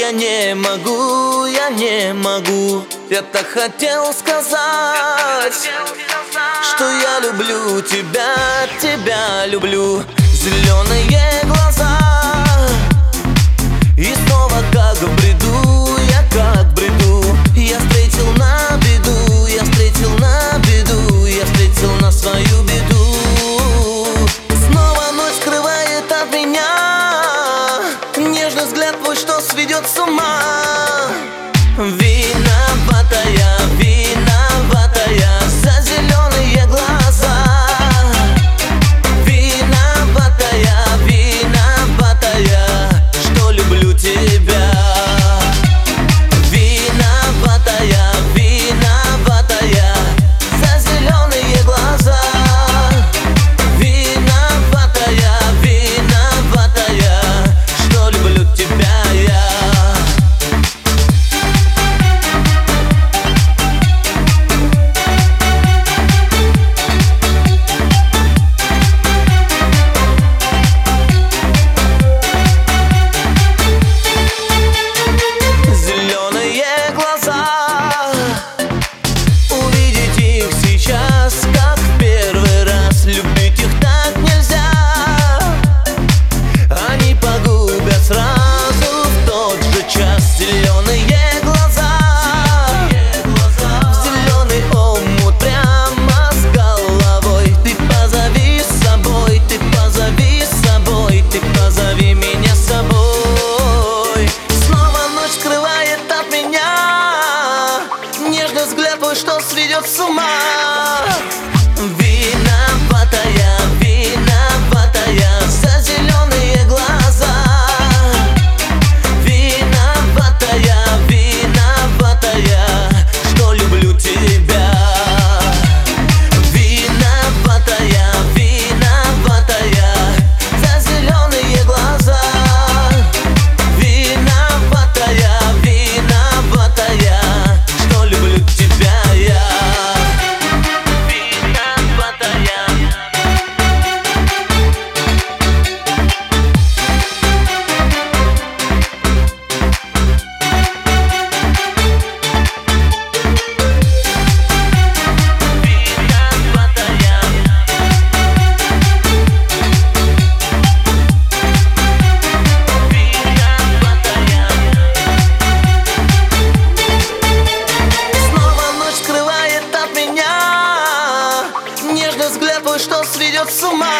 я не могу. Я так хотел сказать, что я люблю тебя, тебя люблю. Зеленые глаза, и снова как в бреду, я как в бреду. Я встретил на беду, я встретил на беду, я встретил на свою беду. Снова ночь скрывает от меня нежный взгляд твой, что сведет с ума. Виноватая, виноватая за зеленые глаза. Виноватая, виноватая, что люблю тебя. Виноватая, виноватая за зеленые глаза. Виноватая, виноватая, что люблю тебя я. Взгляд твой, что сведет с ума. Виноватая, виноватая за зеленые глаза. Виноватая, виноватая, что люблю тебя. Виноватая, виноватая за зеленые глаза. Виноватая, виноватая, что люблю тебя я. Виноватая. Взгляд твой, что сведет с ума.